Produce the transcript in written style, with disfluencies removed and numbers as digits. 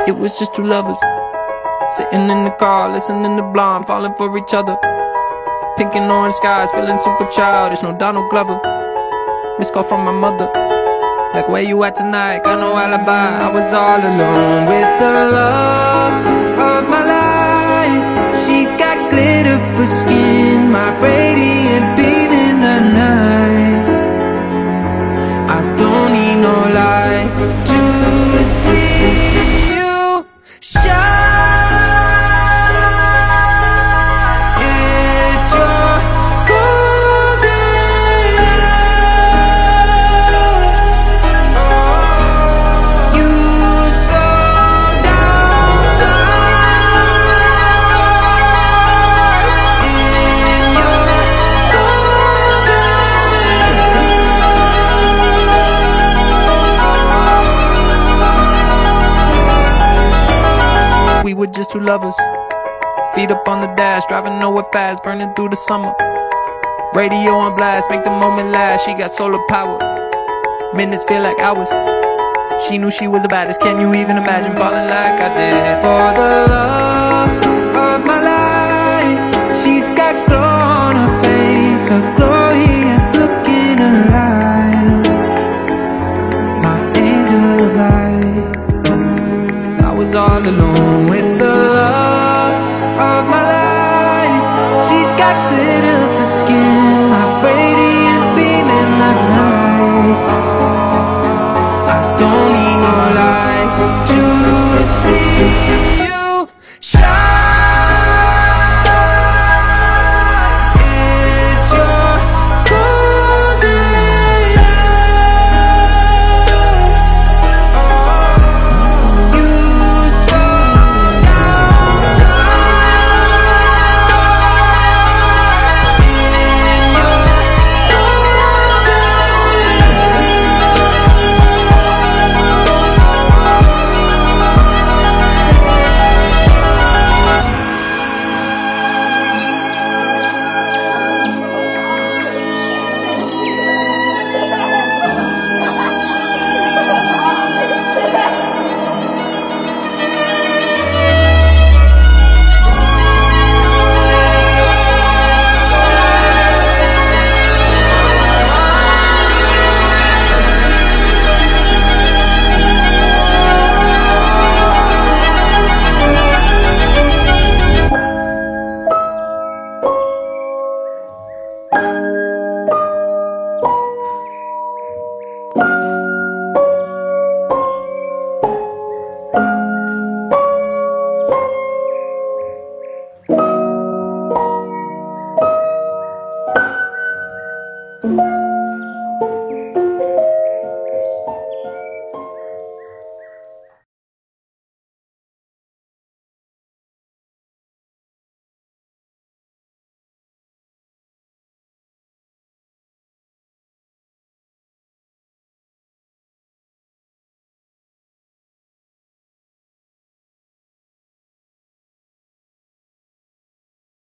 It was just two lovers sitting in the car, listening to Blonde, falling for each other. Pink and orange skies, feeling super childish, no Donald Glover. Missed call from my mother, like, where you at tonight? Got no alibi. I was all alone with the love of my life. She's got glitter for skin, my radiant beam in the night. I don't need no light to see you shine. We were just two lovers, feet up on the dash, driving nowhere fast, burning through the summer. Radio on blast, make the moment last. She got solar power, minutes feel like hours. She knew she was the baddest. Can you even imagine falling like I did? For the love of my life, she's got glow on her face, a glorious look in her eyes. My angel of light. I was all alone with the love of my life. She's got glitter for skin, my radiant beam in the night. I don't need no light to see you shine. It's your golden hour. You thank you.